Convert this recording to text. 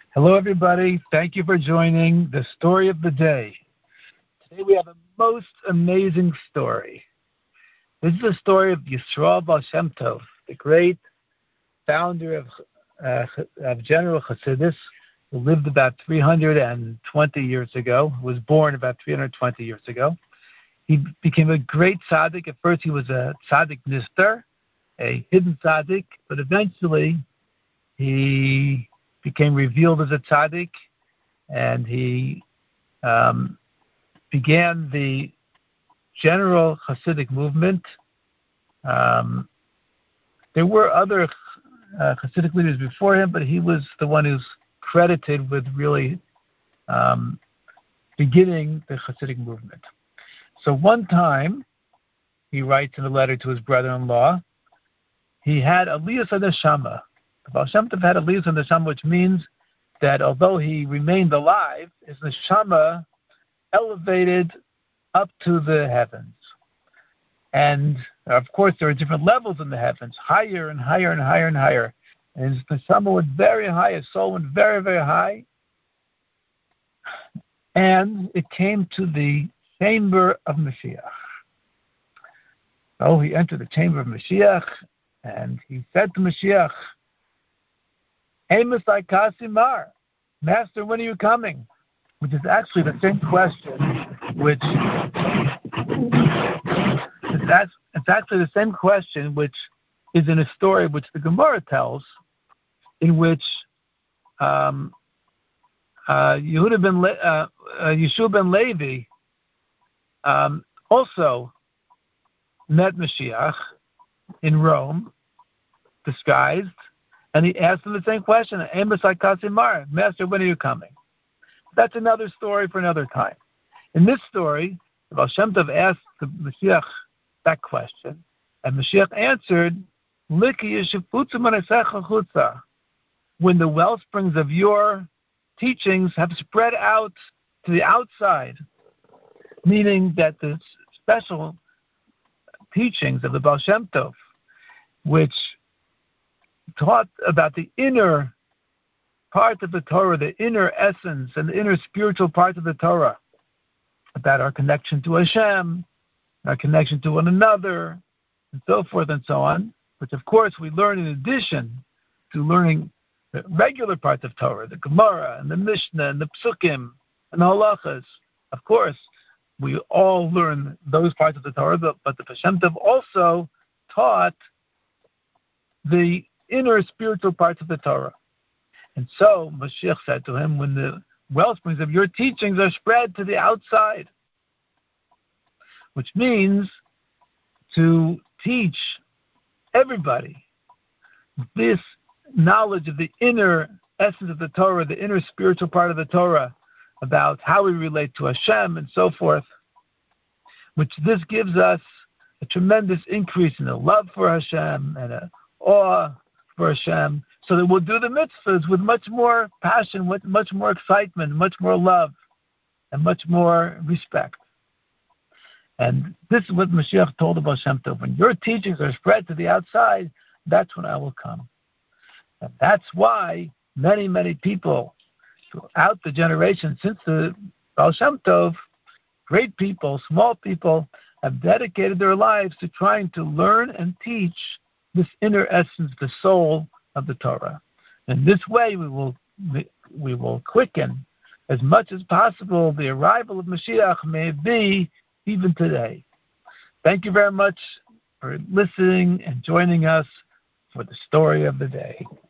Hello, everybody. Thank you for joining the story of the day. Today we have a most amazing story. This is the story of Yisroel Baal Shem Tov, the great founder of General Hasidus, who lived about 320 years ago, was born about 320 years ago. He became a great tzaddik. At first he was a tzaddik nistar, a hidden tzaddik, but eventually he became revealed as a tzaddik, and he began the general Hasidic movement. There were other Hasidic leaders before him, but he was the one who's credited with really beginning the Hasidic movement. So one time, he writes in a letter to his brother-in-law, he had Aliyas HaNeshama. The Baal Shem Tov had Aliyas HaNeshama, which means that although he remained alive, his Neshama elevated up to the heavens. And, of course, there are different levels in the heavens, higher and higher and higher and higher. And his Neshama went very high, his soul went very, very high. And it came to the chamber of Mashiach. So he entered the chamber of Mashiach, and he said to Mashiach, Amos Kasimar, Master, when are you coming? Which is actually the same question which it's actually the same question which is in a story which the Gemara tells, in which Yeshua ben Levi also met Mashiach in Rome, disguised, and he asked him the same question, Amos Kasimar, Master, when are you coming? That's another story for another time. In this story, the Baal Shem Tov asked the Mashiach that question, and Mashiach answered, when the wellsprings of your teachings have spread out to the outside, meaning that the special teachings of the Baal Shem Tov, which taught about the inner part of the Torah, the inner essence and the inner spiritual part of the Torah, about our connection to Hashem, our connection to one another, and so forth and so on, which of course we learn in addition to learning the regular parts of Torah, the Gemara and the Mishnah and the Psukim and the Halachas. Of course, we all learn those parts of the Torah, but the Baal Shem Tov also taught the inner spiritual parts of the Torah. And so Mashiach said to him, when the wellsprings of your teachings are spread to the outside, which means to teach everybody this knowledge of the inner essence of the Torah, the inner spiritual part of the Torah, about how we relate to Hashem and so forth, which this gives us a tremendous increase in the love for Hashem and an awe for Hashem, so that we'll do the mitzvahs with much more passion, with much more excitement, much more love, and much more respect. And this is what Mashiach told the Baal Shem Tov. When your teachings are spread to the outside, that's when I will come. And that's why many, many people throughout the generation since the Baal Shem Tov, great people, small people, have dedicated their lives to trying to learn and teach this inner essence, the soul of the Torah. In this way, we will quicken as much as possible the arrival of Mashiach, may it be even today. Thank you very much for listening and joining us for the story of the day.